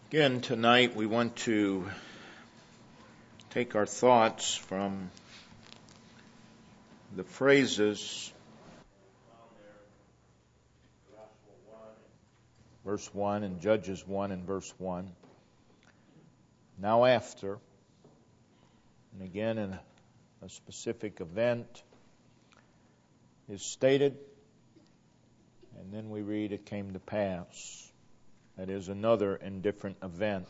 Again, tonight we want to take our thoughts from the phrases verse 1 and Judges 1 and verse 1. Now after, and again in a specific event is stated, and then we read it came to pass. That is, another and different event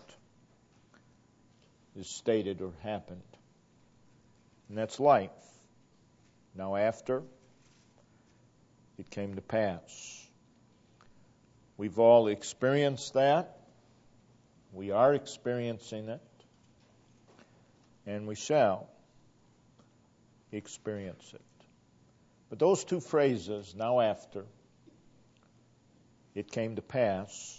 is stated or happened. And that's life. Now after, it came to pass. We've all experienced that. We are experiencing it. And we shall experience it. But those two phrases, now after, it came to pass,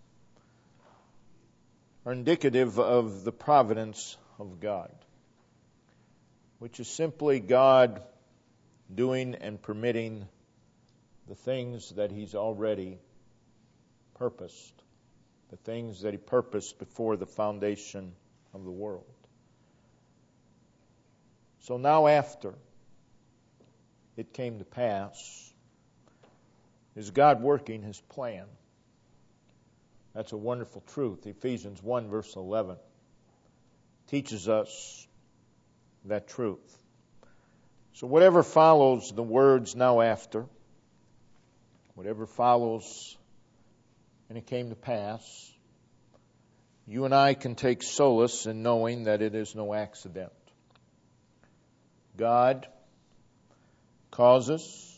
are indicative of the providence of God, which is simply God doing and permitting the things that He's already purposed, the things that He purposed before the foundation of the world. So now after it came to pass, is God working His plan. That's a wonderful truth. Ephesians 1 verse 11 teaches us that truth. So whatever follows the words now after, whatever follows and it came to pass, you and I can take solace in knowing that it is no accident. God causes,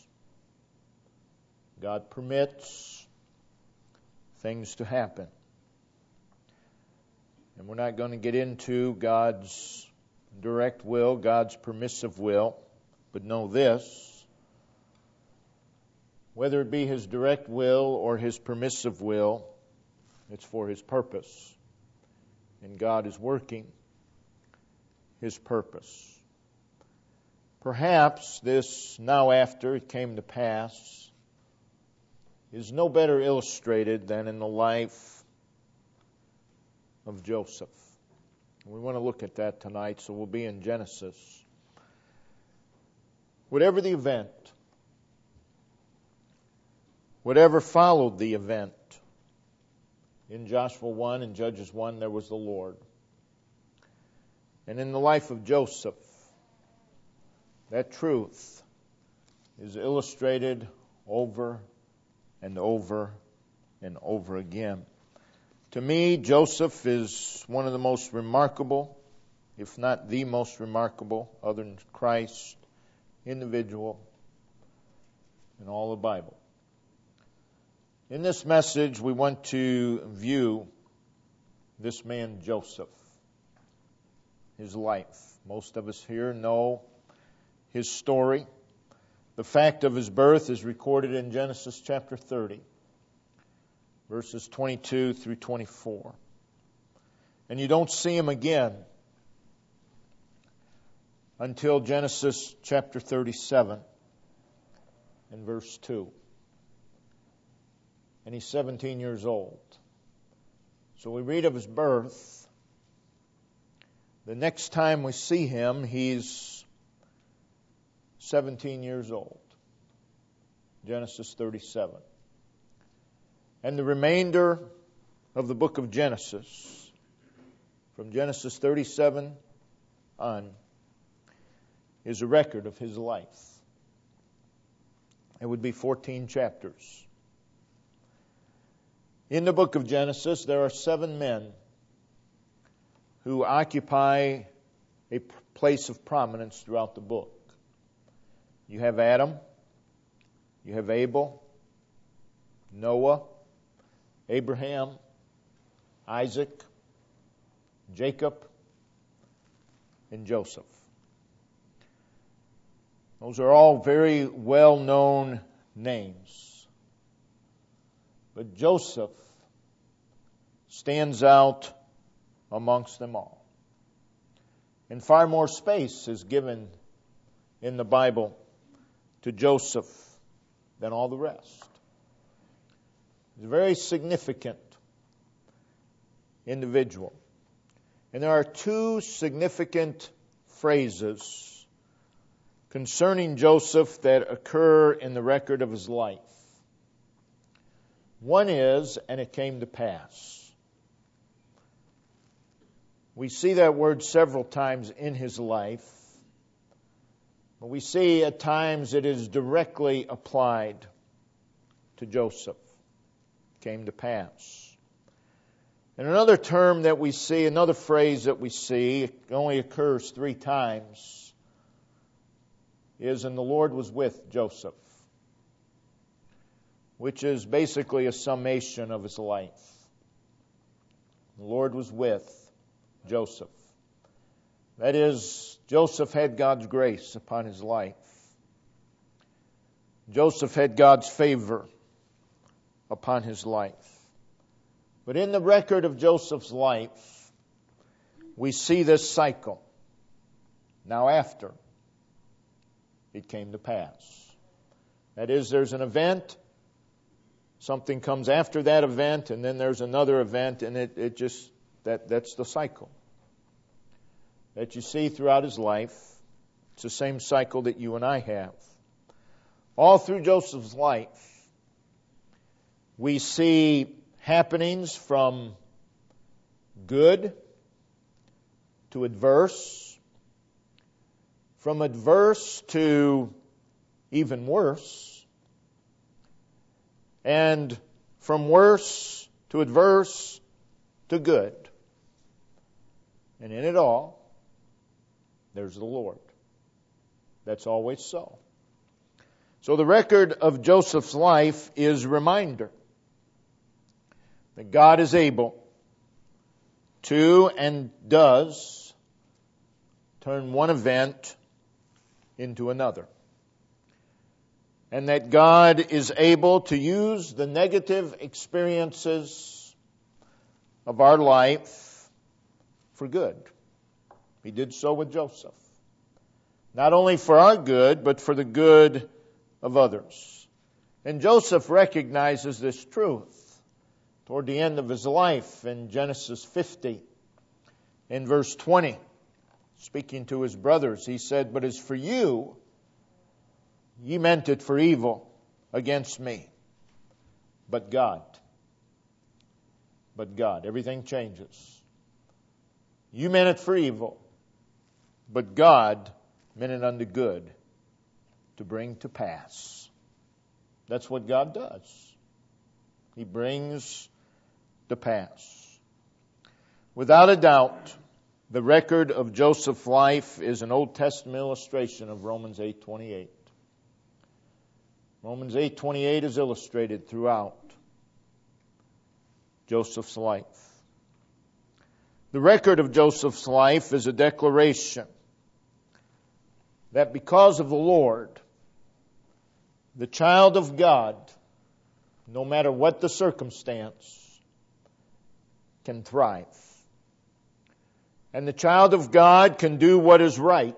God permits things to happen. And we're not going to get into God's direct will, God's permissive will, but know this: whether it be His direct will or His permissive will, it's for His purpose. And God is working His purpose. Perhaps this now after it came to pass is no better illustrated than in the life of Joseph. We want to look at that tonight, so we'll be in Genesis. Whatever the event, whatever followed the event, in Joshua 1 and Judges 1 there was the Lord. And in the life of Joseph, that truth is illustrated over and over and over again. To me, Joseph is one of the most remarkable, if not the most remarkable, other than Christ, individual in all the Bible. In this message, we want to view this man Joseph, his life. Most of us here know his story. The fact of his birth is recorded in Genesis chapter 30, verses 22 through 24. And you don't see him again until Genesis chapter 37 and verse 2. And he's 17 years old. So we read of his birth. The next time we see him, he's 17 years old. Genesis 37. And the remainder of the book of Genesis, from Genesis 37 on, is a record of his life. It would be 14 chapters. In the book of Genesis, there are 7 men who occupy a place of prominence throughout the book. You have Adam, you have Abel, Noah, Abraham, Isaac, Jacob, and Joseph. Those are all very well-known names. But Joseph stands out amongst them all. And far more space is given in the Bible to Joseph than all the rest. It's very significant individual. And there are two significant phrases concerning Joseph that occur in the record of his life. One is, and it came to pass. We see that word several times in his life, but we see at times it is directly applied to Joseph. Came to pass. And another term that we see, another phrase that we see, it only occurs 3 times, is, and the Lord was with Joseph, which is basically a summation of his life. The Lord was with Joseph. That is, Joseph had God's grace upon his life. Joseph had God's favor upon his life. But in the record of Joseph's life, we see this cycle. Now after it came to pass. That is, there's an event, something comes after that event, and then there's another event, and that's the cycle that you see throughout his life. It's the same cycle that you and I have. All through Joseph's life, we see happenings from good to adverse, from adverse to even worse, and from worse to adverse to good. And in it all, there's the Lord. That's always so. So the record of Joseph's life is a reminder that God is able to and does turn one event into another. And that God is able to use the negative experiences of our life for good. He did so with Joseph. Not only for our good, but for the good of others. And Joseph recognizes this truth toward the end of his life in Genesis 50. In verse 20, speaking to his brothers, he said, "But as for you, ye meant it for evil against me. But God." Everything changes. You meant it for evil, but God meant it unto good to bring to pass. That's what God does. He brings to pass. Without a doubt, the record of Joseph's life is an Old Testament illustration of Romans 8:28. Romans 8:28 is illustrated throughout Joseph's life. The record of Joseph's life is a declaration that because of the Lord, the child of God, no matter what the circumstance, can thrive. And the child of God can do what is right,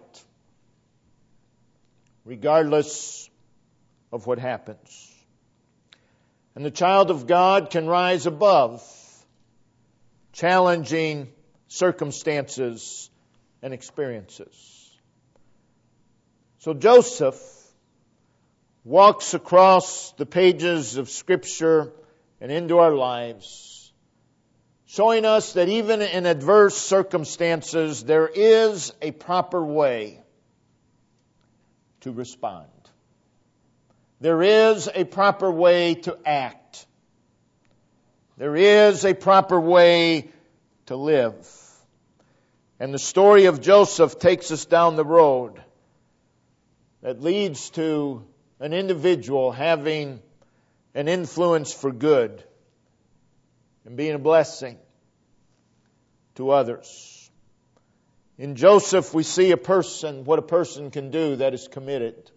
regardless of what happens. And the child of God can rise above challenging circumstances and experiences. So Joseph walks across the pages of Scripture and into our lives, showing us that even in adverse circumstances, there is a proper way to respond. There is a proper way to act. There is a proper way to live. And the story of Joseph takes us down the road that leads to an individual having an influence for good and being a blessing to others. In Joseph, we see what a person can do that is committed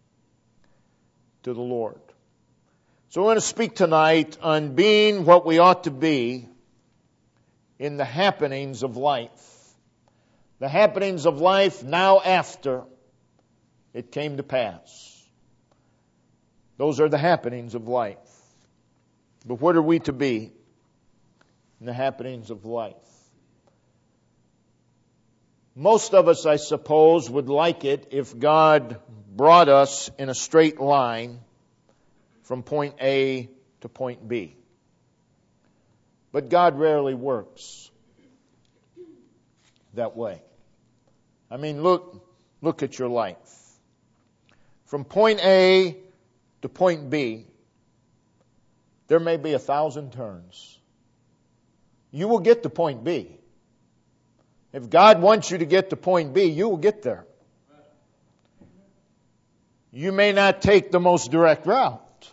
to the Lord. So I want to speak tonight on being what we ought to be in the happenings of life. The happenings of life now after it came to pass. Those are the happenings of life. But what are we to be in the happenings of life. Most of us, I suppose, would like it if God brought us in a straight line from point A to point B. But God rarely works that way. I mean, look at your life. From point A to point B, there may be 1,000 turns. You will get to point B. If God wants you to get to point B, you will get there. You may not take the most direct route,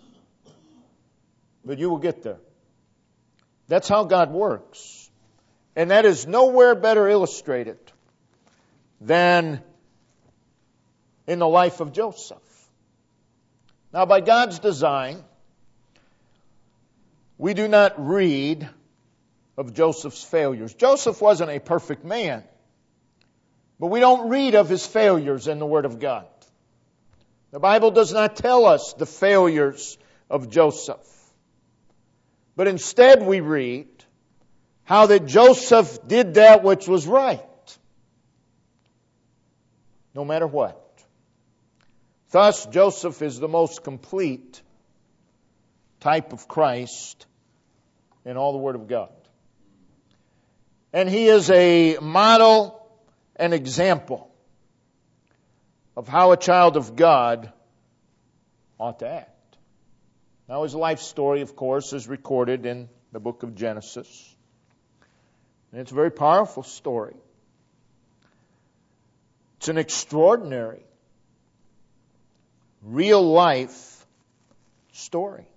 but you will get there. That's how God works. And that is nowhere better illustrated than in the life of Joseph. Now, by God's design, we do not read of Joseph's failures. Joseph wasn't a perfect man, but we don't read of his failures in the Word of God. The Bible does not tell us the failures of Joseph, but instead we read how that Joseph did that which was right, no matter what. Thus, Joseph is the most complete type of Christ in all the Word of God. And he is a model and example of how a child of God ought to act. Now, his life story, of course, is recorded in the book of Genesis. And it's a very powerful story. It's an extraordinary, real life story.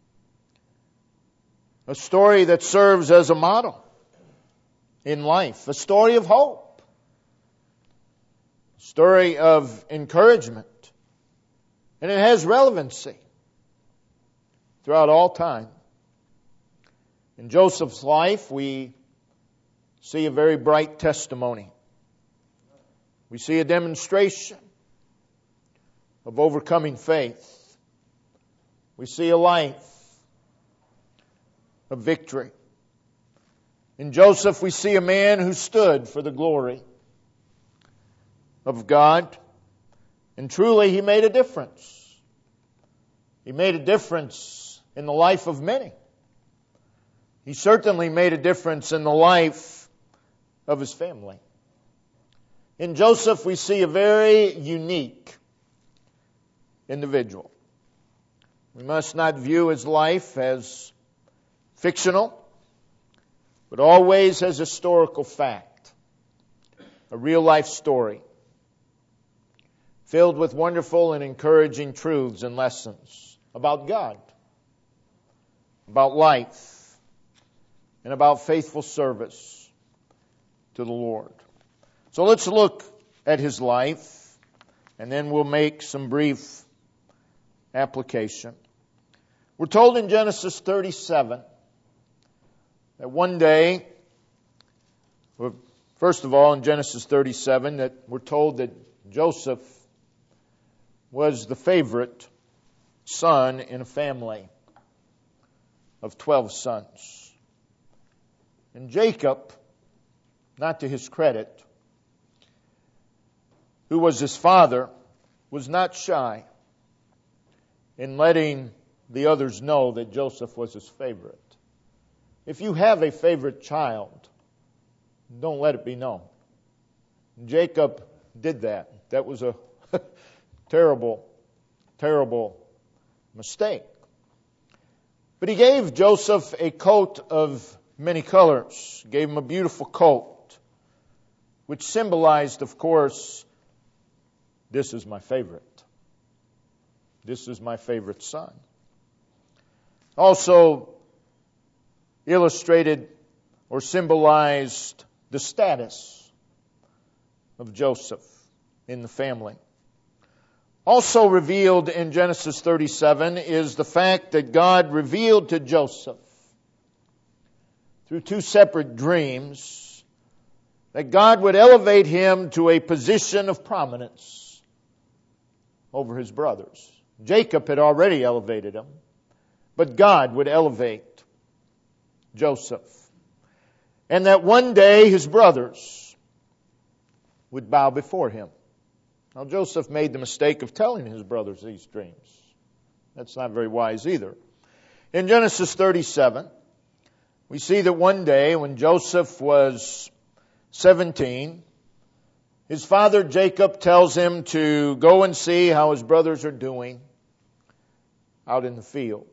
A story that serves as a model in life. A story of hope. A story of encouragement. And it has relevancy throughout all time. In Joseph's life, we see a very bright testimony. We see a demonstration of overcoming faith. We see a life of victory. In Joseph, we see a man who stood for the glory of God. And truly, he made a difference. He made a difference in the life of many. He certainly made a difference in the life of his family. In Joseph, we see a very unique individual. We must not view his life as fictional, but always as historical fact. A real life story filled with wonderful and encouraging truths and lessons about God, about life, and about faithful service to the Lord. So let's look at his life, and then we'll make some brief application. We're told in Genesis 37 that one day, first of all in Genesis 37, that we're told that Joseph was the favorite son in a family of 12 sons. And Jacob, not to his credit, who was his father, was not shy in letting the others know that Joseph was his favorite. If you have a favorite child, don't let it be known. Jacob did that. That was a terrible, terrible mistake. But he gave Joseph a coat of many colors. He gave him a beautiful coat, which symbolized, of course, this is my favorite. This is my favorite son. Also illustrated or symbolized the status of Joseph in the family. Also revealed in Genesis 37 is the fact that God revealed to Joseph through two separate dreams that God would elevate him to a position of prominence over his brothers. Jacob had already elevated him, but God would elevate Joseph. And that one day his brothers would bow before him. Now Joseph made the mistake of telling his brothers these dreams. That's not very wise either. In Genesis 37, we see that one day when Joseph was 17, his father Jacob tells him to go and see how his brothers are doing out in the field.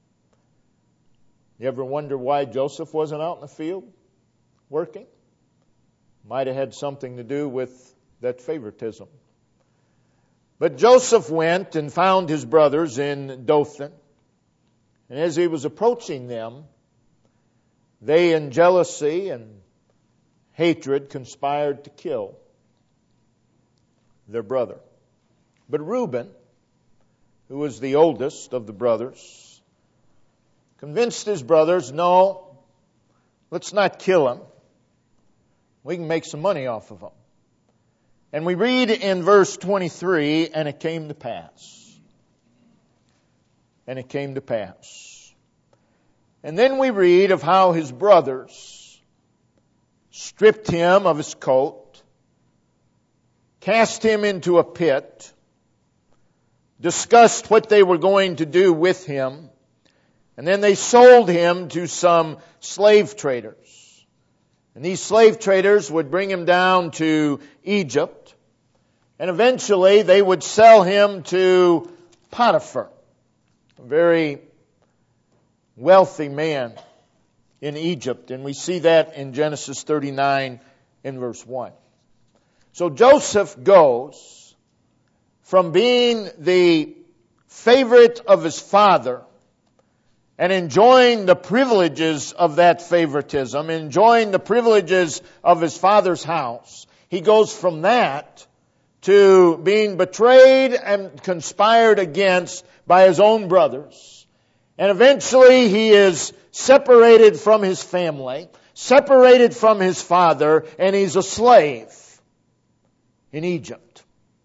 You ever wonder why Joseph wasn't out in the field working? Might have had something to do with that favoritism. But Joseph went and found his brothers in Dothan. And as he was approaching them, they in jealousy and hatred conspired to kill their brother. But Reuben, who was the oldest of the brothers, convinced his brothers, no, let's not kill him. We can make some money off of him. And we read in verse 23, and it came to pass. And it came to pass. And then we read of how his brothers stripped him of his coat, cast him into a pit, discussed what they were going to do with him, and then they sold him to some slave traders. And these slave traders would bring him down to Egypt, and eventually they would sell him to Potiphar, a very wealthy man in Egypt. And we see that in Genesis 39 in verse 1. So Joseph goes from being the favorite of his father and enjoying the privileges of that favoritism, enjoying the privileges of his father's house. He goes from that to being betrayed and conspired against by his own brothers. And eventually he is separated from his family, separated from his father, and he's a slave in Egypt.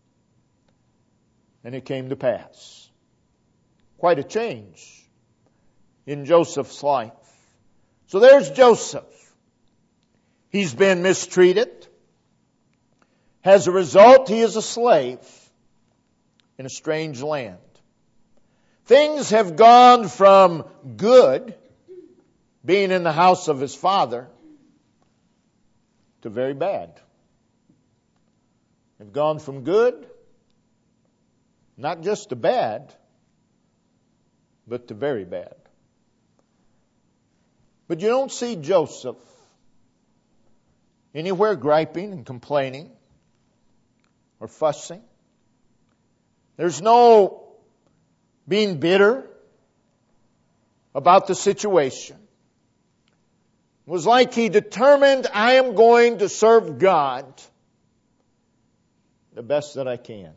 And it came to pass. Quite a change in Joseph's life. So there's Joseph. He's been mistreated. As a result, he is a slave in a strange land. Things have gone from good, being in the house of his father, to very bad. They've gone from good, not just to bad, but to very bad. But you don't see Joseph anywhere griping and complaining or fussing. There's no being bitter about the situation. It was like he determined, I am going to serve God the best that I can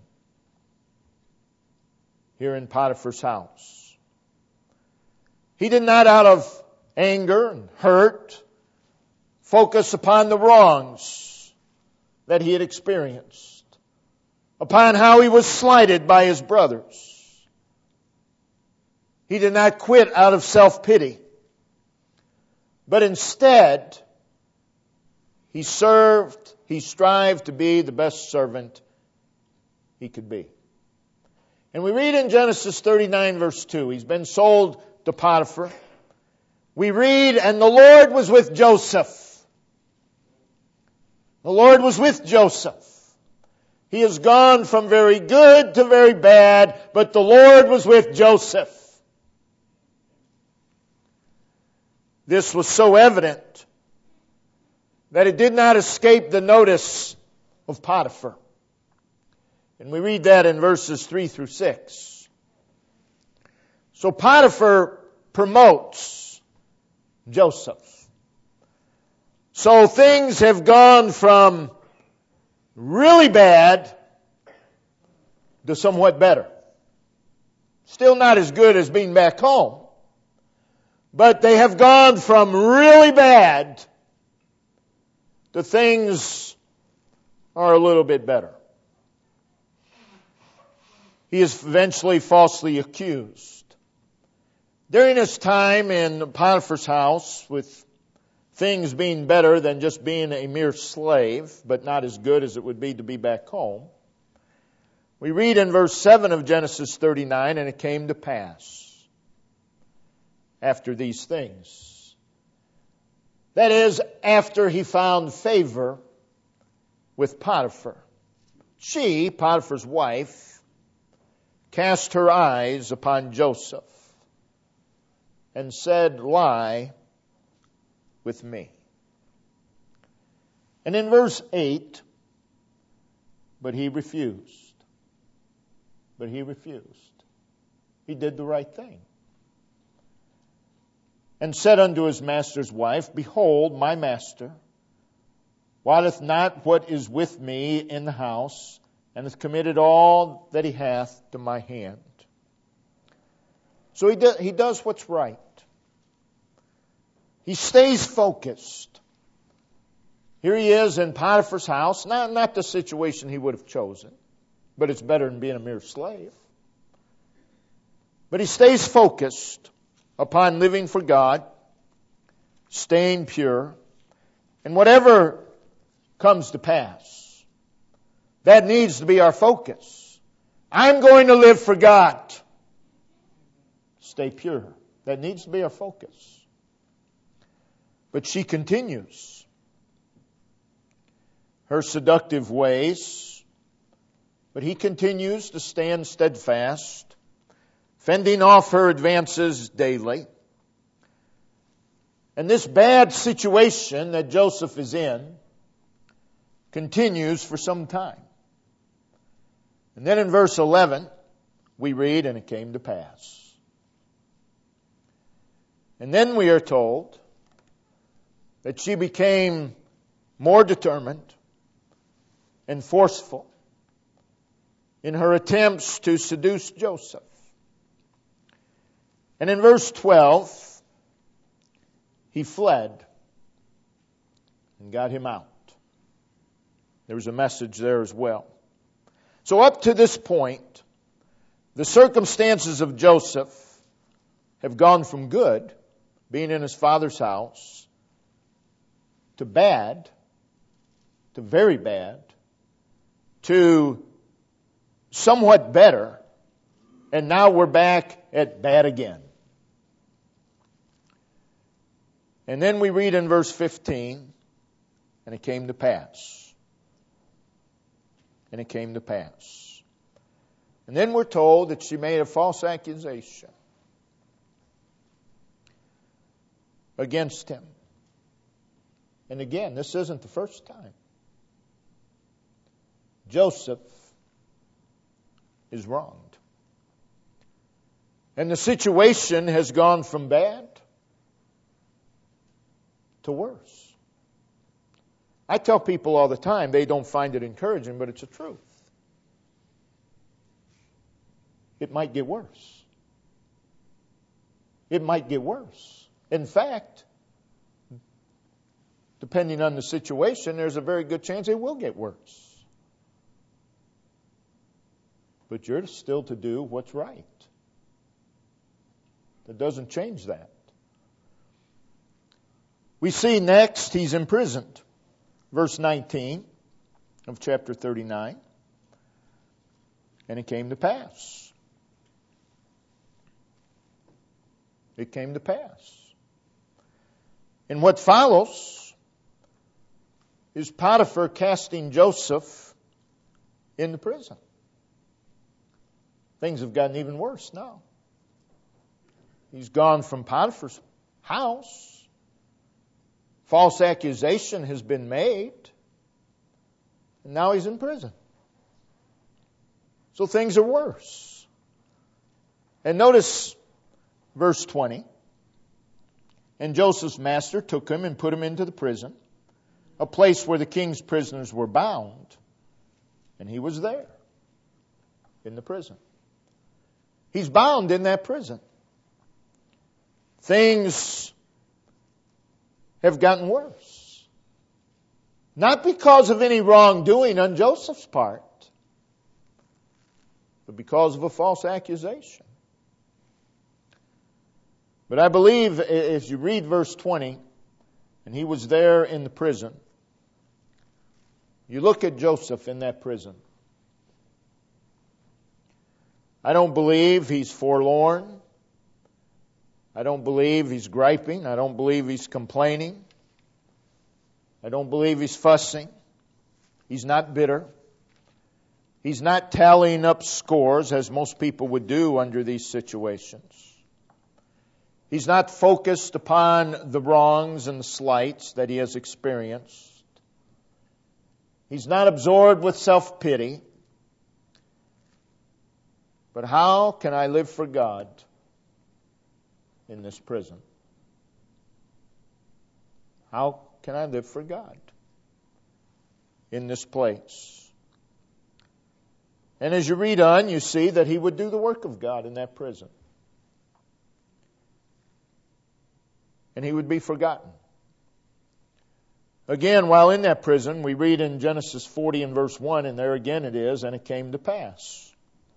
here in Potiphar's house. He did not, out of anger and hurt, focus upon the wrongs that he had experienced, upon how he was slighted by his brothers. He did not quit out of self-pity, but instead he strived to be the best servant he could be. And we read in Genesis 39 verse 2, he's been sold to Potiphar. We read, and the Lord was with Joseph. The Lord was with Joseph. He has gone from very good to very bad, but the Lord was with Joseph. This was so evident that it did not escape the notice of Potiphar. And we read that in verses 3 through 6. So Potiphar promotes Joseph. So things have gone from really bad to somewhat better. Still not as good as being back home, but they have gone from really bad to things are a little bit better. He is eventually falsely accused. During his time in Potiphar's house, with things being better than just being a mere slave, but not as good as it would be to be back home, we read in verse 7 of Genesis 39, and it came to pass after these things. That is, after he found favor with Potiphar. She, Potiphar's wife, cast her eyes upon Joseph and said, "Lie with me." And in verse 8, but he refused. But he refused. He did the right thing. And said unto his master's wife, "Behold, my master wotteth not what is with me in the house, and hath committed all that he hath to my hand." So he does what's right. He stays focused. Here he is in Potiphar's house, not the situation he would have chosen, but it's better than being a mere slave. But he stays focused upon living for God, staying pure, and whatever comes to pass, that needs to be our focus. I'm going to live for God. Stay pure. That needs to be our focus. But she continues her seductive ways, but he continues to stand steadfast, fending off her advances daily. And this bad situation that Joseph is in continues for some time. And then in verse 11, we read, "And it came to pass." And then we are told that she became more determined and forceful in her attempts to seduce Joseph. And in verse 12, he fled and got him out. There was a message there as well. So up to this point, the circumstances of Joseph have gone from good, being in his father's house, to bad, to very bad, to somewhat better, and now we're back at bad again. And then we read in verse 15, "And it came to pass." And it came to pass. And then we're told that she made a false accusation against him. And again, this isn't the first time. Joseph is wronged. And the situation has gone from bad to worse. I tell people all the time, they don't find it encouraging, but it's the truth. It might get worse. It might get worse. In fact, depending on the situation, there's a very good chance it will get worse. But you're still to do what's right. That doesn't change that. We see next he's imprisoned. Verse 19 of chapter 39. And it came to pass. It came to pass. And what follows is Potiphar casting Joseph into prison. Things have gotten even worse now. He's gone from Potiphar's house. False accusation has been made. And now he's in prison. So things are worse. And notice verse 20. "And Joseph's master took him and put him into the prison, a place where the king's prisoners were bound. And he was there, in the prison." He's bound in that prison. Things have gotten worse. Not because of any wrongdoing on Joseph's part, but because of a false accusation. But I believe as you read verse 20, and he was there in the prison, you look at Joseph in that prison. I don't believe he's forlorn. I don't believe he's griping. I don't believe he's complaining. I don't believe he's fussing. He's not bitter. He's not tallying up scores as most people would do under these situations. He's not focused upon the wrongs and the slights that he has experienced. He's not absorbed with self-pity. But how can I live for God in this prison? How can I live for God in this place? And as you read on, you see that he would do the work of God in that prison. And he would be forgotten. Again, while in that prison, we read in Genesis 40 and verse 1, and there again it is, and it came to pass.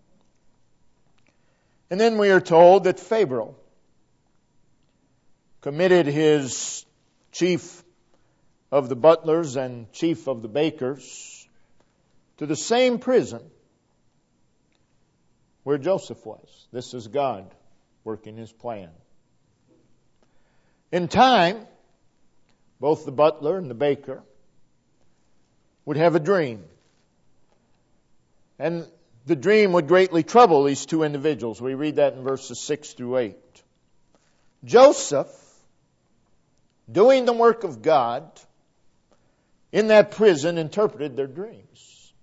And then we are told that Pharaoh committed his chief of the butlers and chief of the bakers to the same prison where Joseph was. This is God working his plan. In time, both the butler and the baker would have a dream. And the dream would greatly trouble these two individuals. We read that in verses 6 through 8. Joseph, doing the work of God in that prison, interpreted their dreams.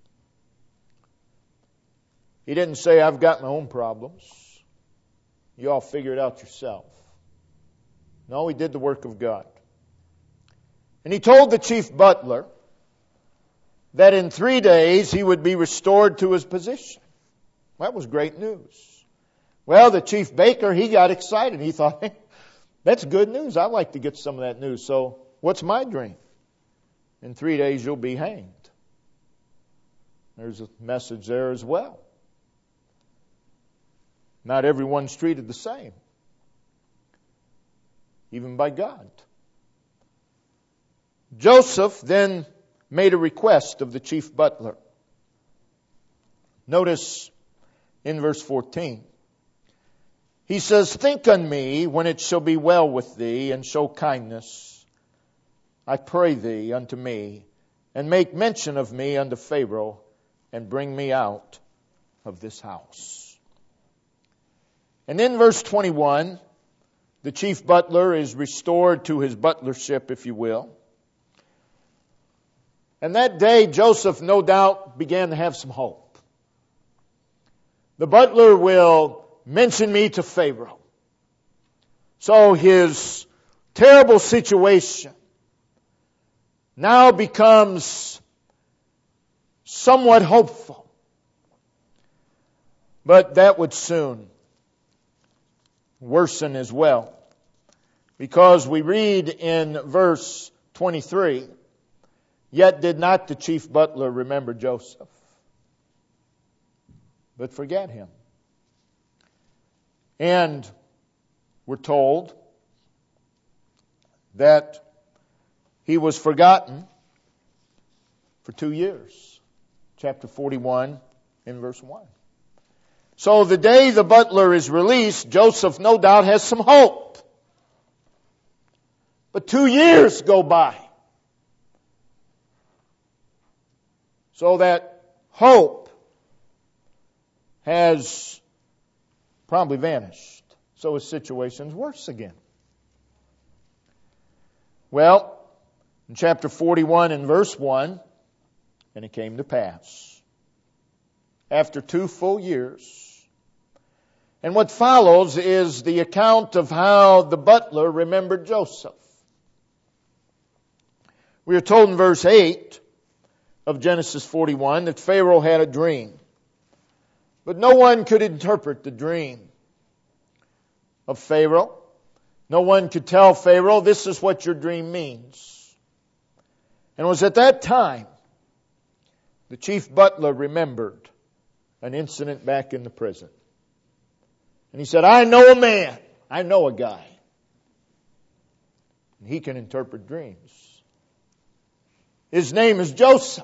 He didn't say, I've got my own problems. You all figure it out yourself. No, he did the work of God. And he told the chief butler that in 3 days he would be restored to his position. That was great news. Well, the chief baker, he got excited. He thought, hey, that's good news. I'd like to get some of that news. So what's my dream? In 3 days you'll be hanged. There's a message there as well. Not everyone's treated the same, even by God. Joseph then made a request of the chief butler. Notice in verse 14. He says, think on me when it shall be well with thee, and show kindness, I pray thee, unto me, and make mention of me unto Pharaoh, and bring me out of this house. And in verse 21, the chief butler is restored to his butlership, if you will. And that day, Joseph, no doubt, began to have some hope. The butler will mention me to Pharaoh. So his terrible situation now becomes somewhat hopeful. But that would soon worsen as well. Because we read in verse 23, yet did not the chief butler remember Joseph, but forget him. And we're told that he was forgotten for 2 years. Chapter 41 in verse 1. So the day the butler is released, Joseph no doubt has some hope. But 2 years go by. So that hope has probably vanished. So his situation's worse again. Well, in chapter 41 and verse 1, and it came to pass, after 2 full years. And what follows is the account of how the butler remembered Joseph. We are told in verse 8 of Genesis 41 that Pharaoh had a dream. But no one could interpret the dream of Pharaoh. No one could tell Pharaoh, this is what your dream means. And it was at that time the chief butler remembered an incident back in the prison. And he said, I know a man, I know a guy He can interpret dreams. His name is Joseph.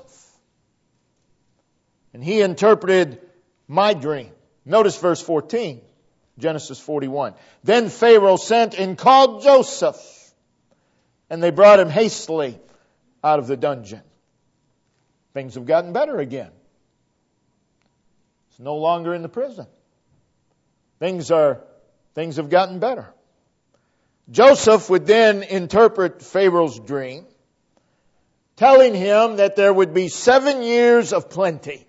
And he interpreted my dream. Notice verse 14, Genesis 41. Then Pharaoh sent and called Joseph, and they brought him hastily out of the dungeon. Things have gotten better again. He's no longer in the prison. Things have gotten better. Joseph would then interpret Pharaoh's dream, telling him that there would be 7 years of plenty.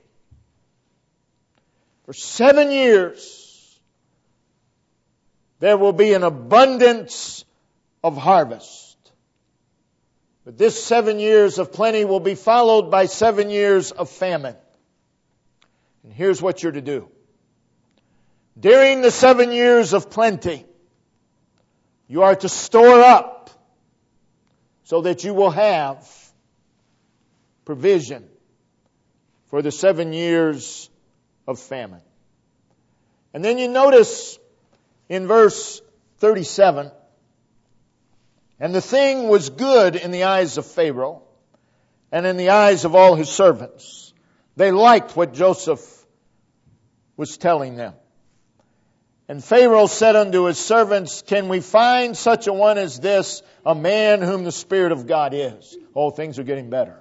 For 7 years, there will be an abundance of harvest. But this 7 years of plenty will be followed by 7 years of famine. And here's what you're to do. During the 7 years of plenty, you are to store up so that you will have provision for the 7 years of famine. And then you notice in verse 37, and the thing was good in the eyes of Pharaoh and in the eyes of all his servants. They liked what Joseph was telling them. And Pharaoh said unto his servants, can we find such a one as this, a man whom the Spirit of God is? Oh, things are getting better.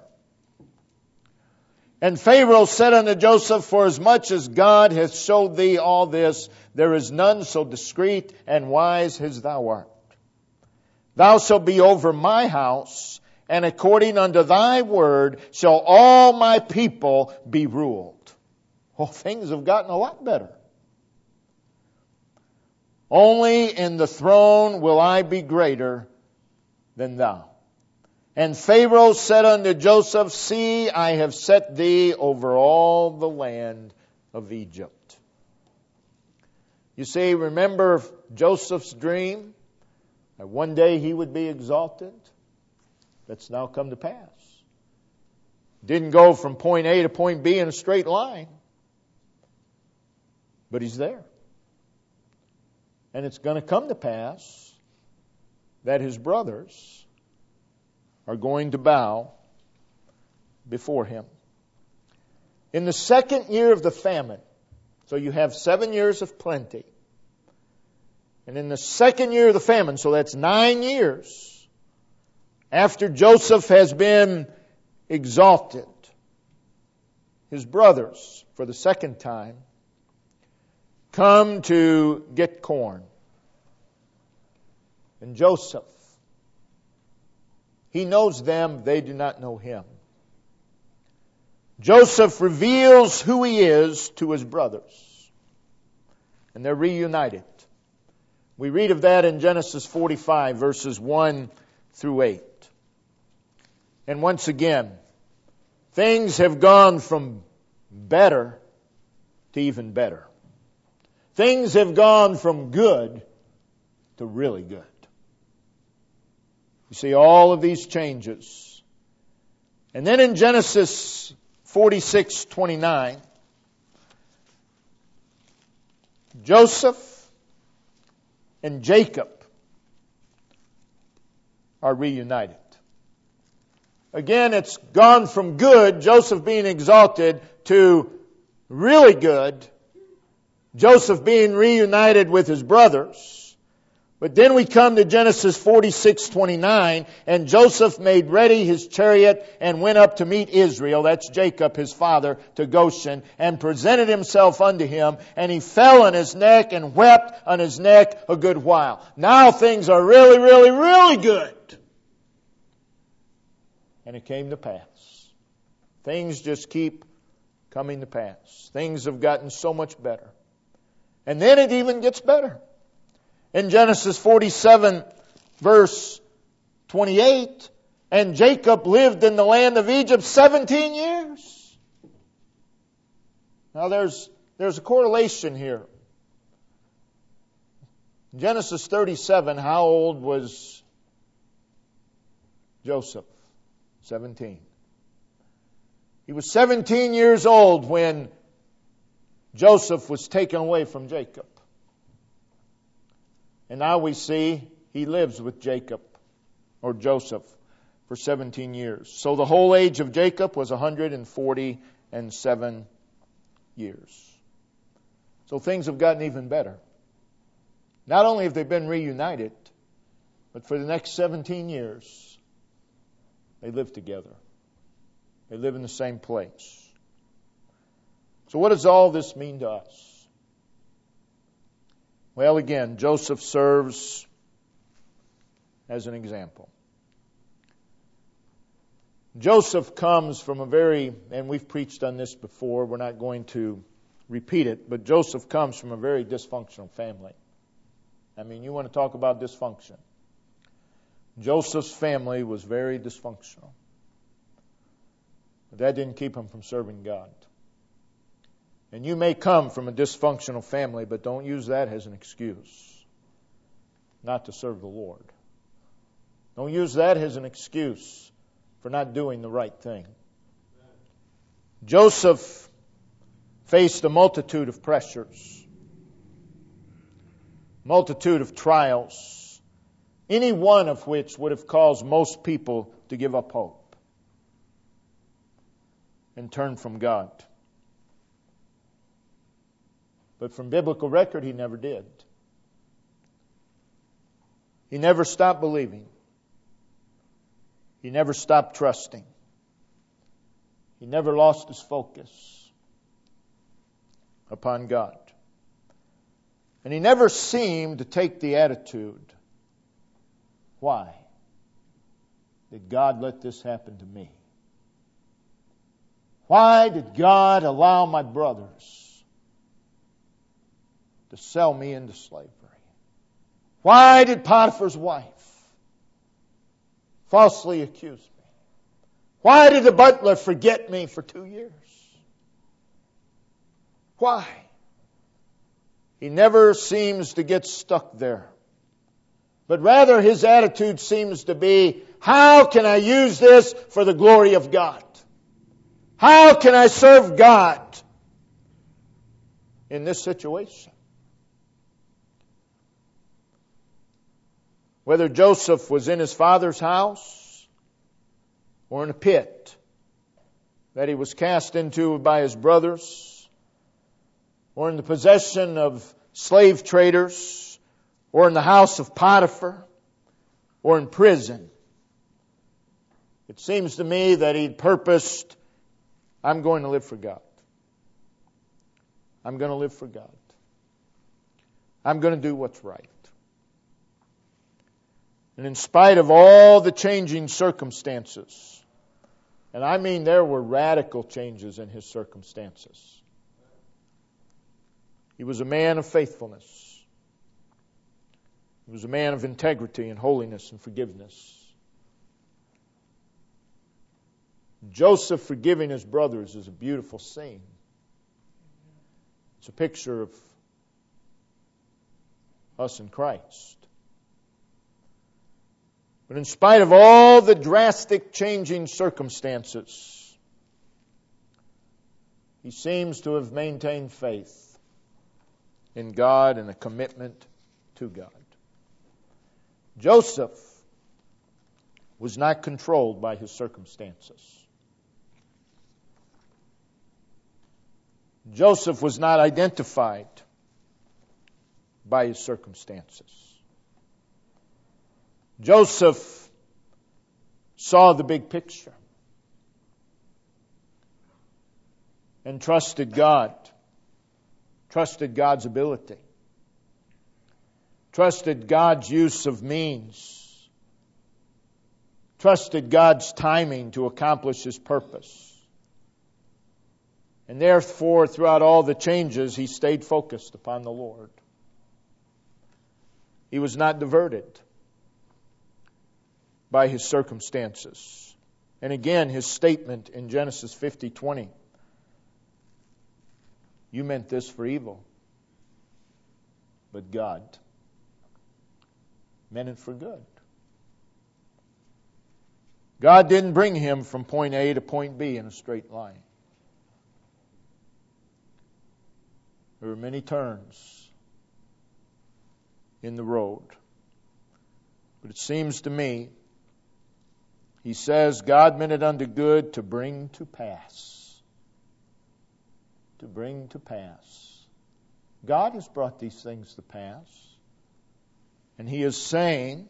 And Pharaoh said unto Joseph, forasmuch as God hath showed thee all this, there is none so discreet and wise as thou art. Thou shalt be over my house, and according unto thy word shall all my people be ruled. Oh, things have gotten a lot better. Only in the throne will I be greater than thou. And Pharaoh said unto Joseph, see, I have set thee over all the land of Egypt. You see, remember Joseph's dream? That one day he would be exalted. That's now come to pass. Didn't go from point A to point B in a straight line. But he's there. And it's going to come to pass that his brothers are going to bow before him. In the 2nd year of the famine, so you have 7 years of plenty. And in the 2nd year of the famine, so that's 9 years, after Joseph has been exalted, his brothers, for the 2nd time, come to get corn. And Joseph, he knows them, they do not know him. Joseph reveals who he is to his brothers. And they're reunited. We read of that in Genesis 45, verses 1 through 8. And once again, things have gone from better to even better. Things have gone from good to really good. You see all of these changes. And then in Genesis 46:29, Joseph and Jacob are reunited. Again, it's gone from good, Joseph being exalted, to really good, Joseph being reunited with his brothers. But then we come to Genesis 46:29, and Joseph made ready his chariot and went up to meet Israel, that's Jacob, his father, to Goshen, and presented himself unto him, and he fell on his neck and wept on his neck a good while. Now things are really, really, really good. And it came to pass. Things just keep coming to pass. Things have gotten so much better. And then it even gets better. In Genesis 47, verse 28, and Jacob lived in the land of Egypt 17 years. Now there's a correlation here. In Genesis 37, how old was Joseph? 17. He was 17 years old when Joseph was taken away from Jacob. And now we see he lives with Jacob or Joseph, for 17 years. So the whole age of Jacob was 147 years. So things have gotten even better. Not only have they been reunited, but for the next 17 years, they live together. They live in the same place. So what does all this mean to us? Well, again, Joseph serves as an example. Joseph comes from a very, and we've preached on this before, we're not going to repeat it, but Joseph comes from a very dysfunctional family. I mean, you want to talk about dysfunction. Joseph's family was very dysfunctional. But that didn't keep him from serving God. And you may come from a dysfunctional family, but don't use that as an excuse not to serve the Lord. Don't use that as an excuse for not doing the right thing. Joseph faced a multitude of pressures, multitude of trials, any one of which would have caused most people to give up hope and turn from God. But from biblical record, he never did. He never stopped believing. He never stopped trusting. He never lost his focus upon God. And he never seemed to take the attitude, why did God let this happen to me? Why did God allow my brothers to sell me into slavery? Why did Potiphar's wife falsely accuse me? Why did the butler forget me for 2 years? Why? He never seems to get stuck there. But rather his attitude seems to be, how can I use this for the glory of God? How can I serve God in this situation? Whether Joseph was in his father's house or in a pit that he was cast into by his brothers, or in the possession of slave traders, or in the house of Potiphar, or in prison, it seems to me that he'd purposed, I'm going to live for God. I'm going to live for God. I'm going to do what's right. And in spite of all the changing circumstances, and I mean there were radical changes in his circumstances, he was a man of faithfulness. He was a man of integrity and holiness and forgiveness. Joseph forgiving his brothers is a beautiful scene. It's a picture of us in Christ. But in spite of all the drastic changing circumstances, he seems to have maintained faith in God and a commitment to God. Joseph was not controlled by his circumstances. Joseph was not identified by his circumstances. Joseph saw the big picture and trusted God, trusted God's ability, trusted God's use of means, trusted God's timing to accomplish His purpose. And therefore, throughout all the changes, he stayed focused upon the Lord. He was not diverted by his circumstances. And again, his statement in Genesis 50:20, you meant this for evil, but God meant it for good. God didn't bring him from point A to point B in a straight line. There were many turns in the road. But it seems to me He says, God meant it unto good to bring to pass. To bring to pass. God has brought these things to pass. And He is saying,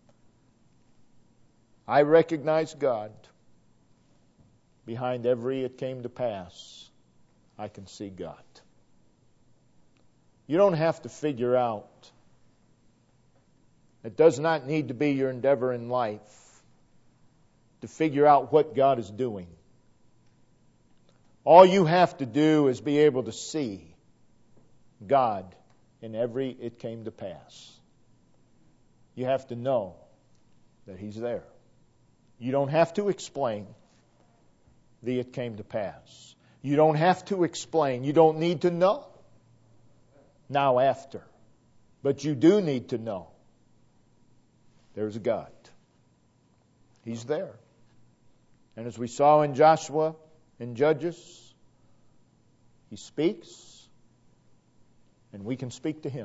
I recognize God. Behind every it came to pass, I can see God. You don't have to figure out. It does not need to be your endeavor in life to figure out what God is doing. All you have to do is be able to see God in every it came to pass. You have to know that He's there. You don't have to explain the it came to pass. You don't have to explain. You don't need to know now after. But you do need to know there's a God. He's there. And as we saw in Joshua and Judges, He speaks, and we can speak to Him.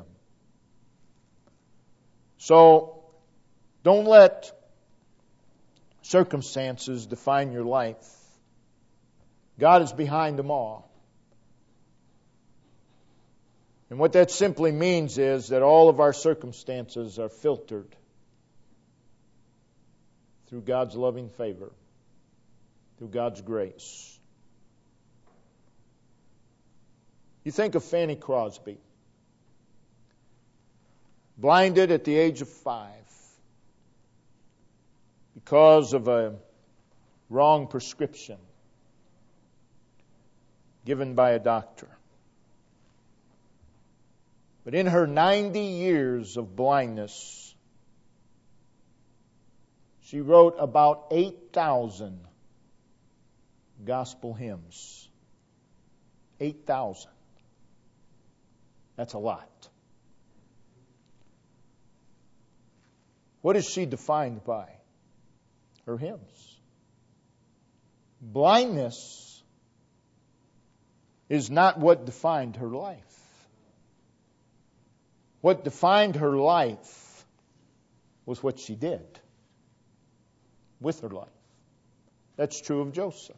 So, don't let circumstances define your life. God is behind them all. And what that simply means is that all of our circumstances are filtered through God's loving favor, through God's grace. You think of Fanny Crosby, blinded at the age of 5 because of a wrong prescription given by a doctor. But in her 90 years of blindness, she wrote about 8,000 gospel hymns. 8,000. That's a lot. What is she defined by? Her hymns. Blindness is not what defined her life. What defined her life was what she did with her life. That's true of Joseph.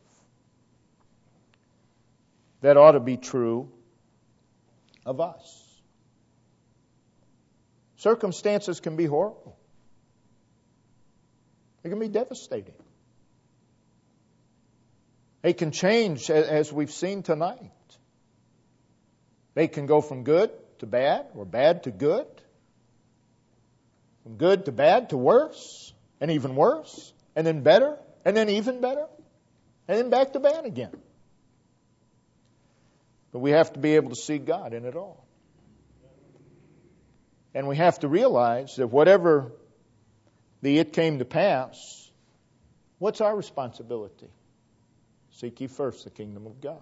That ought to be true of us. Circumstances can be horrible. They can be devastating. They can change, as we've seen tonight. They can go from good to bad, or bad to good. From good to bad to worse, and even worse, and then better, and then even better, and then back to bad again. But we have to be able to see God in it all. And we have to realize that whatever it came to pass, what's our responsibility? Seek ye first the kingdom of God.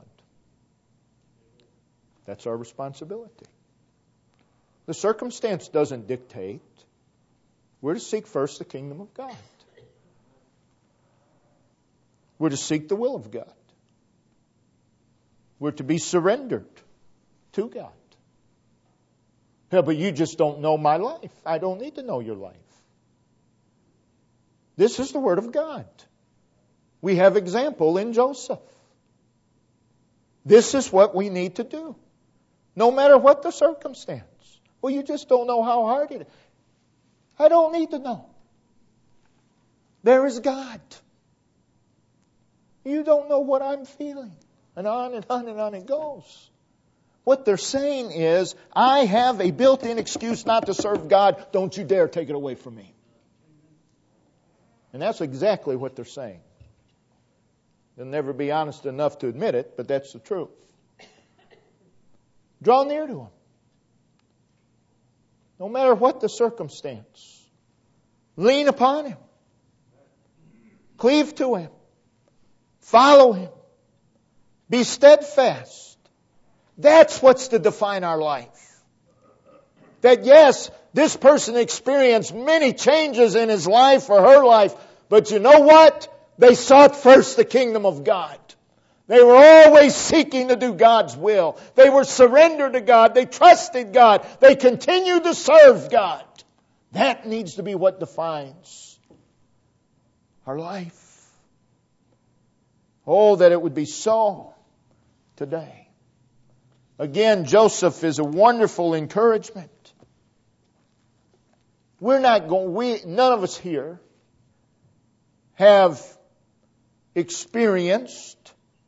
That's our responsibility. The circumstance doesn't dictate. We're to seek first the kingdom of God. We're to seek the will of God. We're to be surrendered to God. Yeah, but you just don't know my life. I don't need to know your life. This is the Word of God. We have example in Joseph. This is what we need to do. No matter what the circumstance. Well, you just don't know how hard it is. I don't need to know. There is God. You don't know what I'm feeling. And on and on and on it goes. What they're saying is, I have a built-in excuse not to serve God. Don't you dare take it away from me. And that's exactly what they're saying. They'll never be honest enough to admit it, but that's the truth. Draw near to Him. No matter what the circumstance. Lean upon Him. Cleave to Him. Follow Him. Be steadfast. That's what's to define our life. That yes, this person experienced many changes in his life or her life, but you know what? They sought first the kingdom of God. They were always seeking to do God's will. They were surrendered to God. They trusted God. They continued to serve God. That needs to be what defines our life. Oh, that it would be so today. Again, Joseph is a wonderful encouragement. None of us here have experienced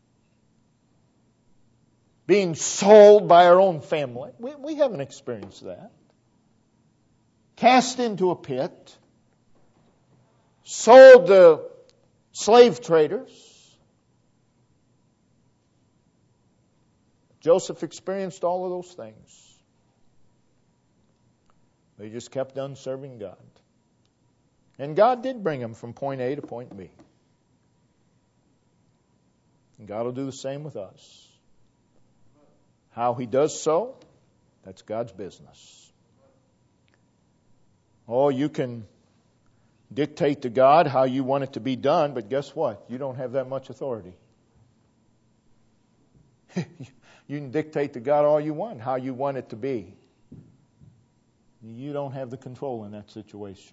being sold by our own family. We haven't experienced that. Cast into a pit, sold to slave traders. Joseph experienced all of those things. They just kept on serving God. And God did bring him from point A to point B. And God will do the same with us. How He does so, that's God's business. Oh, you can dictate to God how you want it to be done, but guess what? You don't have that much authority. You can dictate to God all you want, how you want it to be. You don't have the control in that situation.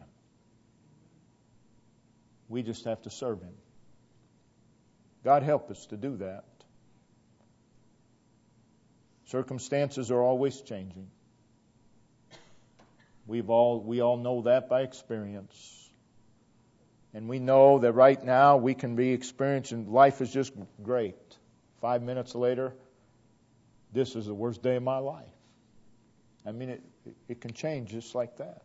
We just have to serve Him. God help us to do that. Circumstances are always changing. We all know that by experience. And we know that right now we can be experiencing life is just great. 5 minutes later, this is the worst day of my life. I mean, it can change just like that.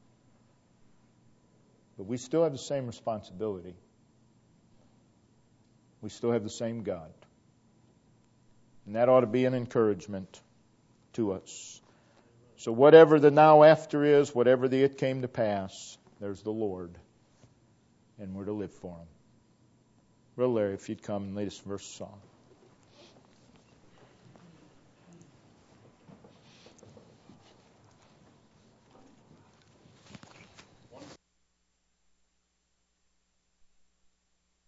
But we still have the same responsibility. We still have the same God. And that ought to be an encouragement to us. So whatever the now after is, whatever the it came to pass, there's the Lord. And we're to live for Him. Brother Larry, if you'd come and lead us first song.